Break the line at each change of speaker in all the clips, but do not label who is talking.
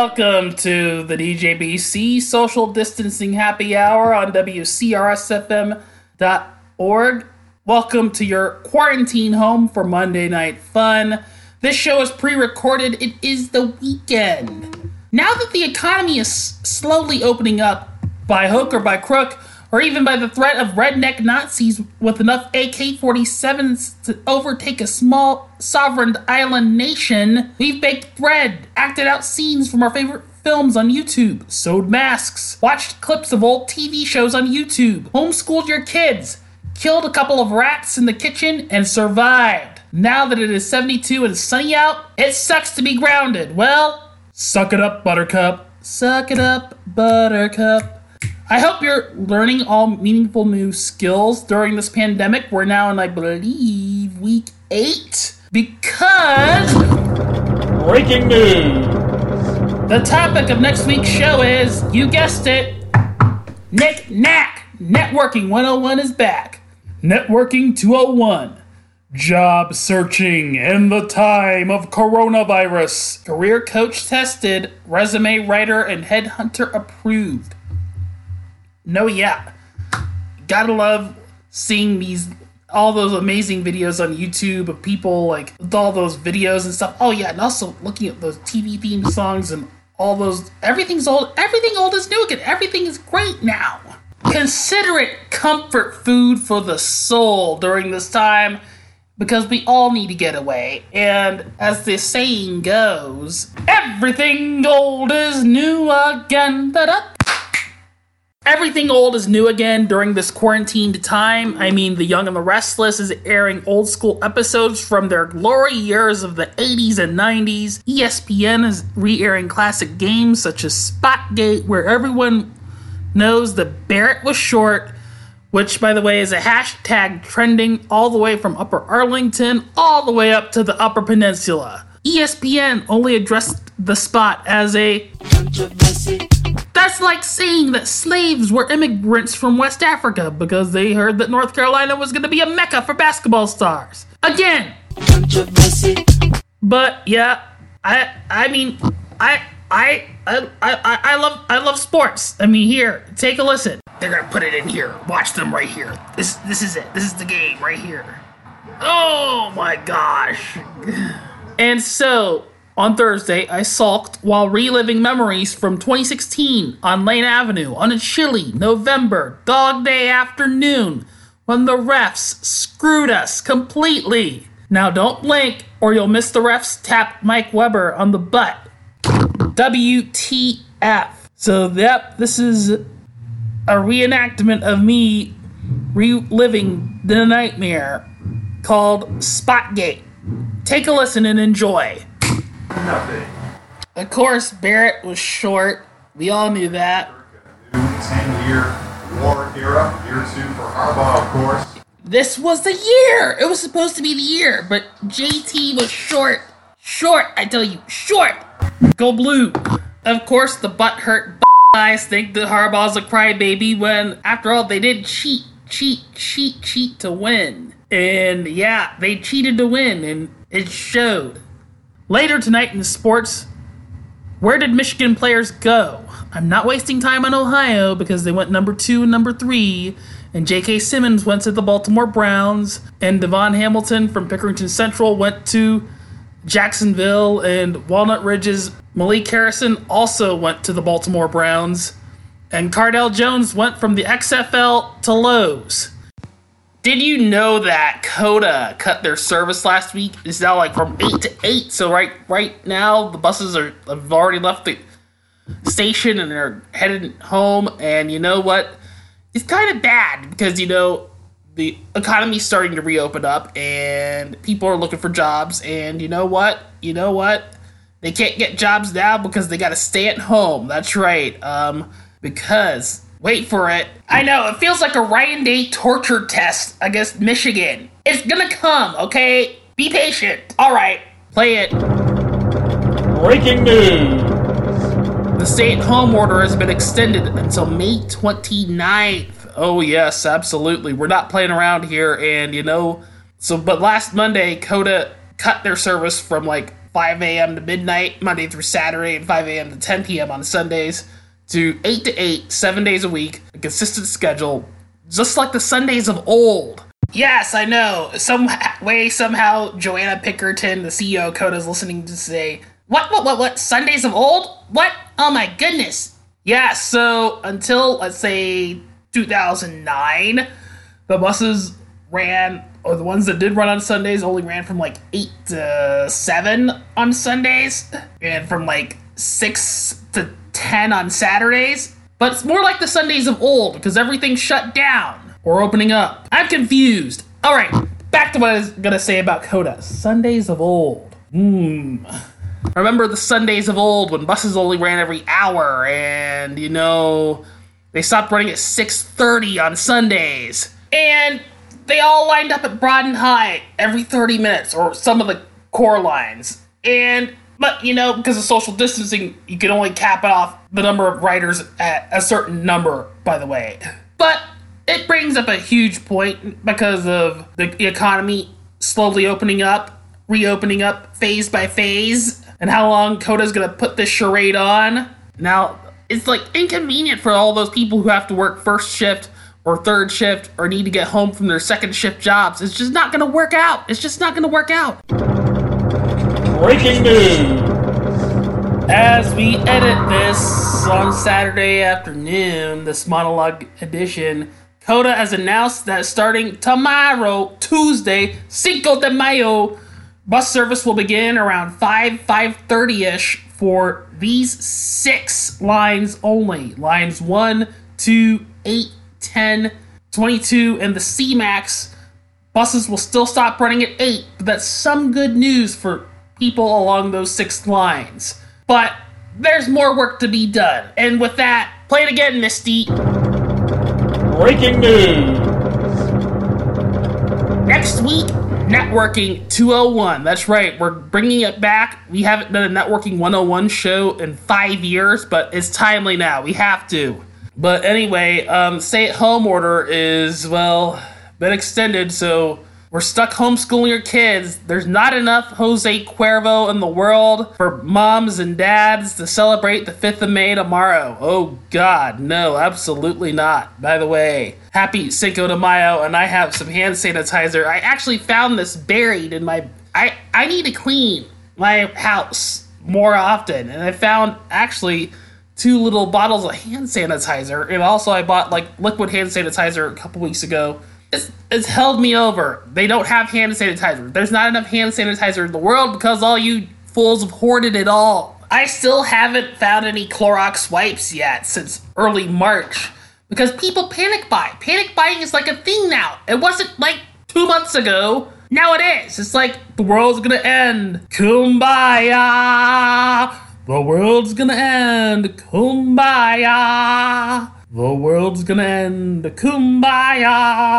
Welcome to the DJBC Social Distancing Happy Hour on WCRSFM.org. Welcome to your quarantine home for Monday Night Fun. This show is pre-recorded. It is the weekend. Now that the economy is slowly opening up, by hook or by crook, or even by the threat of redneck Nazis with enough AK-47s to overtake a small sovereign island nation, we've baked bread, acted out scenes from our favorite films on YouTube, sewed masks, watched clips of old TV shows on YouTube, homeschooled your kids, killed a couple of rats in the kitchen, and survived. Now that it is 72 and sunny out, it sucks to be grounded. Well, suck it up, Buttercup. Suck it up, Buttercup. I hope you're learning all meaningful new skills during this pandemic. We're now in, I believe, week 8. Because... breaking news! The topic of next week's show is, you guessed it, Nick Knack. Networking 101 is back. Networking 201. Job searching in the time of coronavirus. Career coach tested, resume writer, and headhunter approved. No, yeah. Gotta love seeing all those amazing videos on YouTube of people, like, with all those videos and stuff. Oh, yeah, and also looking at those TV theme songs and all those, everything's old. Everything old is new again. Everything is great now. Consider it comfort food for the soul during this time, because we all need to get away. And as the saying goes, everything old is new again. Da-da. Everything old is new again during this quarantined time. I mean, The Young and the Restless is airing old school episodes from their glory years of the 80s and 90s. ESPN is re-airing classic games such as Spotgate, where everyone knows that Barrett was short, which, by the way, is a hashtag trending all the way from Upper Arlington all the way up to the Upper Peninsula. ESPN only addressed the spot as a controversy. That's like saying that slaves were immigrants from West Africa because they heard that North Carolina was going to be a mecca for basketball stars. Again. Controversy. But yeah, I love sports. I mean, here, take a listen. They're gonna put it in here. Watch them right here. This is it. This is the game right here. Oh my gosh. And so, on Thursday, I sulked while reliving memories from 2016 on Lane Avenue on a chilly November dog day afternoon when the refs screwed us completely. Now don't blink or you'll miss the refs tap Mike Weber on the butt. WTF. So, yep, this is a reenactment of me reliving the nightmare called Spotgate. Take a listen and enjoy.
Nothing.
Of course, Barrett was short. We all knew that.
10-year war era, year 2 for Harbaugh, of course.
This was the year. It was supposed to be the year, but JT was short. Short, I tell you, short. Go blue. Of course, the butthurt guys think that Harbaugh's a crybaby when, after all, they did cheat to win. And yeah, they cheated to win, and it showed. Later tonight in sports, where did Michigan players go? I'm not wasting time on Ohio because they went number 2 and number 3, and J.K. Simmons went to the Baltimore Browns, and Devon Hamilton from Pickerington Central went to Jacksonville, and Walnut Ridge's Malik Harrison also went to the Baltimore Browns, and Cardell Jones went from the XFL to Lowe's. Did you know that Coda cut their service last week? It's now like from 8 to 8, so right now the buses have already left the station and they're headed home, and you know what? It's kind of bad because, you know, the economy's starting to reopen up and people are looking for jobs, and you know what? They can't get jobs now because they gotta stay at home. That's right. Because, wait for it. I know, it feels like a Ryan Day torture test against Michigan. It's gonna come, okay? Be patient. Alright, play it.
Breaking news.
The stay-at-home order has been extended until May 29th. Oh yes, absolutely. We're not playing around here, and you know, but last Monday, Coda cut their service from like 5 a.m. to midnight, Monday through Saturday, and 5 a.m. to 10 p.m. on Sundays, to 8 to 8, 7 days a week, a consistent schedule, just like the Sundays of old. Yes, I know. Some way, somehow, Joanna Pickerton, the CEO of Coda, is listening to say, What? Sundays of old? What? Oh my goodness. Yeah, so until, let's say, 2009, the buses ran, or the ones that did run on Sundays only ran from like 8 to 7 on Sundays, and from like 6 to 10 on Saturdays. But it's more like the Sundays of old, because everything shut down. Or opening up. I'm confused. Alright, back to what I was gonna say about Coda. Sundays of old. Remember the Sundays of old when buses only ran every hour, and, they stopped running at 6:30 on Sundays. And they all lined up at Broad and High every 30 minutes, or some of the core lines. But, because of social distancing, you can only cap off the number of riders at a certain number, by the way. But it brings up a huge point because of the economy slowly reopening up phase by phase, and how long Coda's gonna put this charade on. Now, it's like inconvenient for all those people who have to work first shift or third shift or need to get home from their second shift jobs. It's just not gonna work out. Breaking news! As we edit this on Saturday afternoon, this monologue edition, Coda has announced that starting tomorrow, Tuesday, Cinco de Mayo, bus service will begin around 5:30ish for these 6 lines only. Lines 1, 2, 8, 10, 22, and the C-Max. Buses will still stop running at 8, but that's some good news for people along those 6 lines. But there's more work to be done. And with that, play it again, Misty. Breaking news! Next week, Networking 201. That's right, we're bringing it back. We haven't done a Networking 101 show in 5 years, but it's timely now. We have to. But anyway, stay-at-home order is, been extended, so we're stuck homeschooling your kids. There's not enough Jose Cuervo in the world for moms and dads to celebrate the 5th of May tomorrow. Oh God, no, absolutely not. By the way, happy Cinco de Mayo, and I have some hand sanitizer. I actually found this buried in my... I need to clean my house more often, and I found actually 2 little bottles of hand sanitizer, and also I bought liquid hand sanitizer a couple weeks ago. It's held me over. They don't have hand sanitizer. There's not enough hand sanitizer in the world because all you fools have hoarded it all. I still haven't found any Clorox wipes yet since early March because people panic buy. Panic buying is like a thing now. It wasn't 2 months ago. Now it is. It's like the world's gonna end. Kumbaya. The world's gonna end. Kumbaya. The world's gonna end. Kumbaya.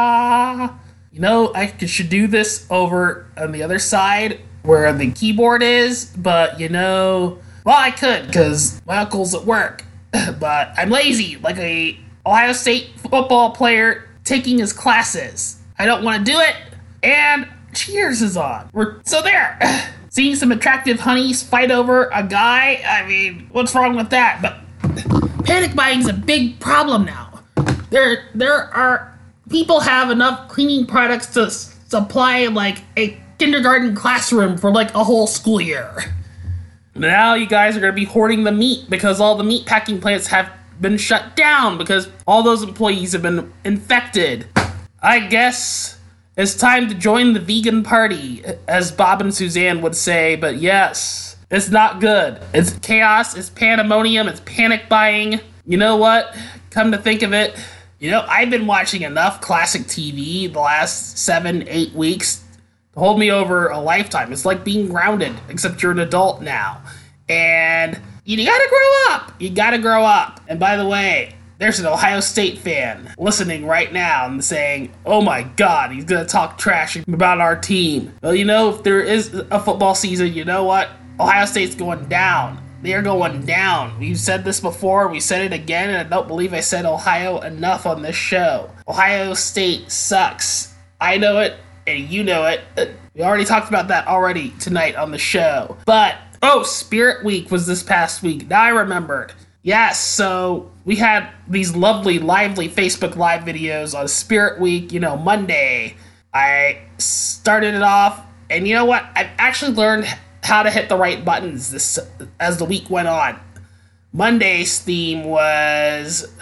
I should do this over on the other side where the keyboard is, but I could because my uncle's at work. But I'm lazy, like a Ohio State football player taking his classes. I don't want to do it, and Cheers is on. So there. Seeing some attractive honeys fight over a guy, I mean, what's wrong with that? But panic buying is a big problem now. There are people have enough cleaning products to supply a kindergarten classroom for a whole school year. Now you guys are going to be hoarding the meat because all the meat packing plants have been shut down because all those employees have been infected. I guess it's time to join the vegan party, as Bob and Suzanne would say, but yes, it's not good. It's chaos, it's pandemonium, it's panic buying. You know what? Come to think of it, I've been watching enough classic TV the last 7-8 weeks to hold me over a lifetime. It's like being grounded, except you're an adult now. And you gotta grow up. And by the way, there's an Ohio State fan listening right now and saying, oh my God, he's gonna talk trash about our team. Well, if there is a football season, you know what? Ohio State's going down. They're going down. We've said this before, we said it again, and I don't believe I said Ohio enough on this show. Ohio State sucks. I know it, and you know it. We already talked about that already tonight on the show. But, Spirit Week was this past week. Now I remembered. Yes, so we had these lovely, lively Facebook Live videos on Spirit Week, Monday. I started it off, and you know what? I actually learned how to hit the right buttons as the week went on. Monday's theme was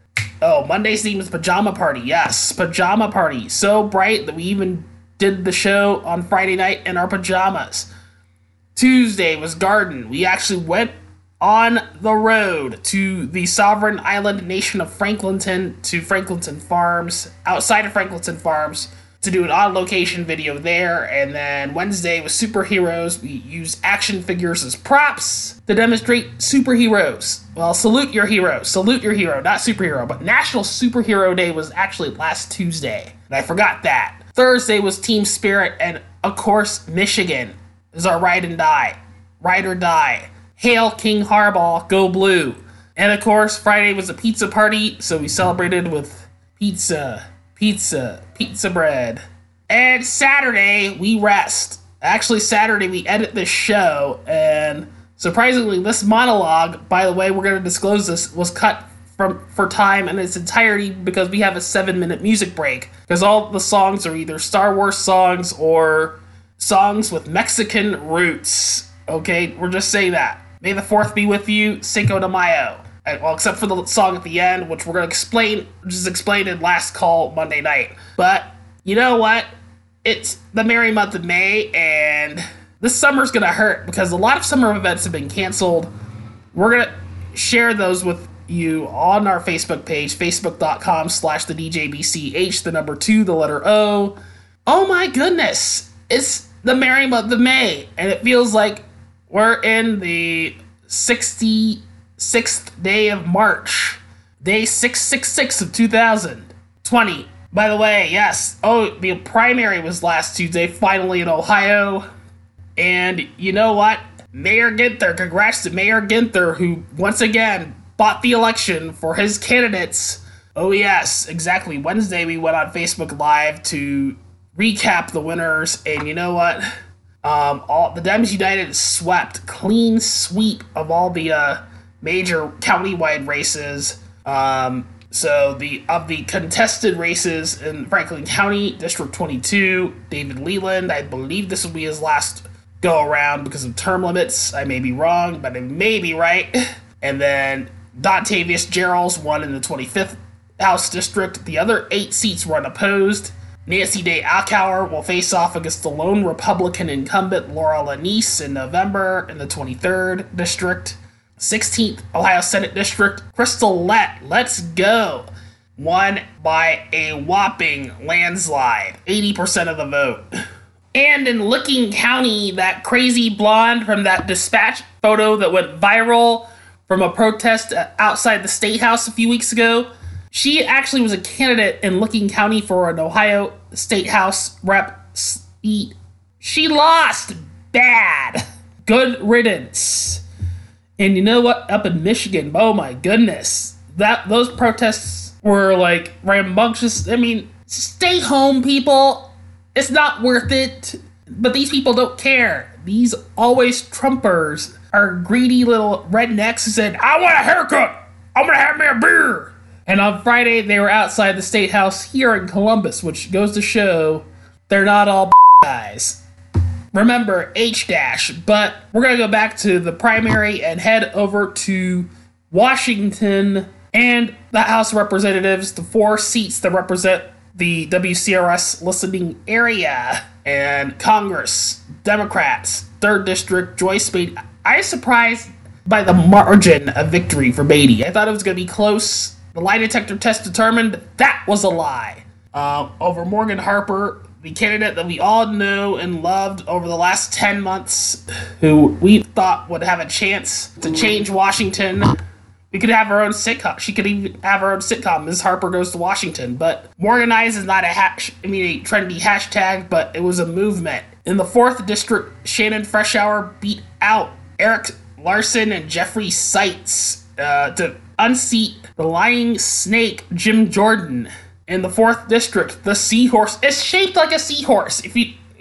Pajama Party. Yes, Pajama Party. So bright that we even did the show on Friday night in our pajamas. Tuesday was Garden. We actually went on the road to the sovereign island nation of Franklinton, to Franklinton Farms, outside of Franklinton Farms, to do an on-location video there. And then Wednesday was Superheroes. We used action figures as props to demonstrate superheroes. Well, salute your hero. Salute your hero, not superhero. But National Superhero Day was actually last Tuesday, and I forgot that. Thursday was Team Spirit, and of course, Michigan is our ride or die. Hail King Harbaugh, go blue. And of course, Friday was a pizza party, so we celebrated with pizza bread. And Saturday, we rest. Actually, Saturday, we edit this show, and surprisingly, this monologue, by the way, we're going to disclose this, was cut for time in its entirety because we have a 7-minute music break. Because all the songs are either Star Wars songs or songs with Mexican roots. Okay, we're just saying that. May the 4th be with you, Cinco de Mayo. Well, except for the song at the end, which we're going to explain, which is explained in Last Call Monday night. But, you know what? It's the merry month of May, and this summer's going to hurt because a lot of summer events have been canceled. We're going to share those with you on our Facebook page, facebook.com/thedjbch, the number 2, the letter O. Oh my goodness. It's the merry month of May, and it feels like we're in the 66th day of March. Day 666 of 2020. By the way, yes. The primary was last Tuesday, finally in Ohio. And you know what? Mayor Ginther, congrats to Mayor Ginther, who once again bought the election for his candidates. Oh yes, exactly. Wednesday we went on Facebook Live to recap the winners, and you know what? All the Dems United swept, clean sweep of all the major countywide races. So of the contested races in Franklin County, District 22, David Leland, I believe this will be his last go around because of term limits. I may be wrong, but I may be right. And then Dontavius Geralds won in the 25th House District. The other 8 seats were unopposed. Nancy Day Alcower will face off against the lone Republican incumbent Laura Lanise in November in the 23rd District. 16th Ohio Senate District, Crystal Let's Go, won by a whopping landslide, 80% of the vote. And in Licking County, that crazy blonde from that Dispatch photo that went viral from a protest outside the State House a few weeks ago, she actually was a candidate in Licking County for an Ohio State House rep seat. She lost bad. Good riddance. And you know what? Up in Michigan, oh my goodness. Those protests were like rambunctious. I mean, stay home, people. It's not worth it. But these people don't care. These always Trumpers are greedy little rednecks who said, I want a haircut. I'm going to have me a beer. And on Friday, they were outside the State House here in Columbus, which goes to show they're not all guys. Remember, H-dash. But we're going to go back to the primary and head over to Washington and the House of Representatives, the 4 seats that represent the WCRS listening area. And Congress, Democrats, 3rd District, Joyce Beatty. I was surprised by the margin of victory for Beatty. I thought it was going to be close. The lie detector test determined that was a lie. Over Morgan Harper, the candidate that we all know and loved over the last 10 months, who we thought would have a chance to change Washington. We could have our own sitcom. She could even have her own sitcom, Ms. Harper Goes to Washington. But Morganize is not a trendy hashtag, but it was a movement. In the 4th District, Shannon Freshour beat out Eric Larson and Jeffrey Seitz to unseat the lying snake Jim Jordan. In the 4th District, the seahorse is shaped like a seahorse. If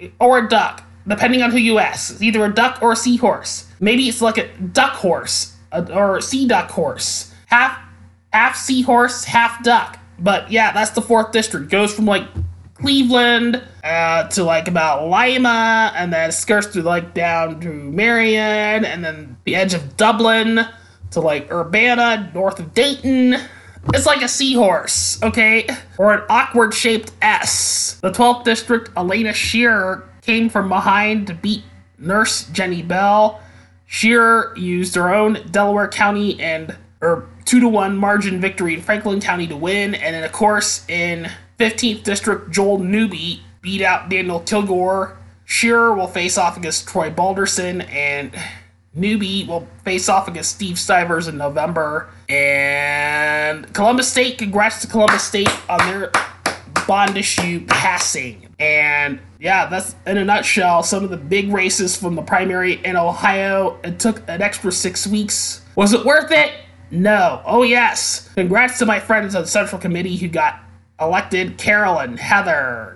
or a duck, depending on who you ask. It's either a duck or a seahorse. Maybe it's like a duck horse or sea duck horse. Half seahorse, half duck. But yeah, that's the 4th district. Goes from like Cleveland to like about Lima, and then skirts through like down to Marion, and then the edge of Dublin to like Urbana, north of Dayton. It's like a seahorse, okay? Or an awkward shaped S. The 12th district, Elena Shearer came from behind to beat nurse Jenny Bell. Shearer used her own Delaware County and 2-1 margin victory in Franklin County to win. And then, of course, in 15th District, Joel Newby beat out Daniel Kilgore. Shearer will face off against Troy Balderson, and Newby will face off against Steve Stivers in November. And Columbus State, congrats to Columbus State on their bond issue passing. And yeah, that's in a nutshell some of the big races from the primary in Ohio. It took an extra 6 weeks. Was it worth it? No. Oh yes. Congrats to my friends on the Central Committee who got elected. Carolyn, Heather,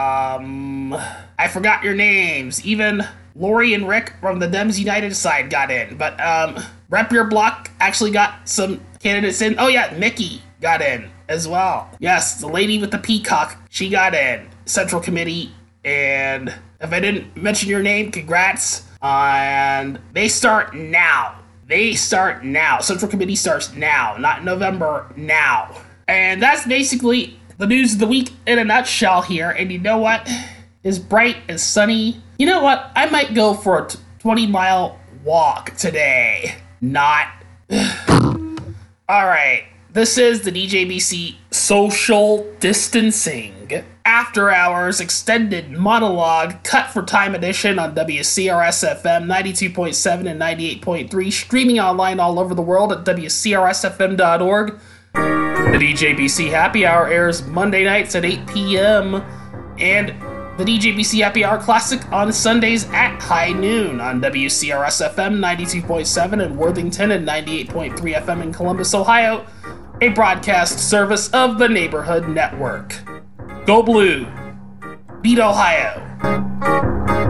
I forgot your names. Even Lori and Rick from the Dems United side got in. But Rep Your Block actually got some candidates in. Oh yeah, Mickey got in as well. Yes, the lady with the peacock, she got in. Central Committee. And if I didn't mention your name, congrats. And they start now. Central Committee starts now, not November, now. And that's basically the news of the week in a nutshell here. And you know what? It's bright and sunny. You know what? I might go for a 20-mile walk today. Not. All right. This is the DJBC Social Distancing After Hours Extended Monologue Cut for Time Edition on WCRS-FM 92.7 and 98.3, streaming online all over the world at WCRSFM.org. The DJBC Happy Hour airs Monday nights at 8 p.m. and the DJBC Happy Hour Classic on Sundays at high noon on WCRS-FM 92.7 in Worthington and 98.3 FM in Columbus, Ohio, a broadcast service of the Neighborhood Network. Go Blue. Beat Ohio.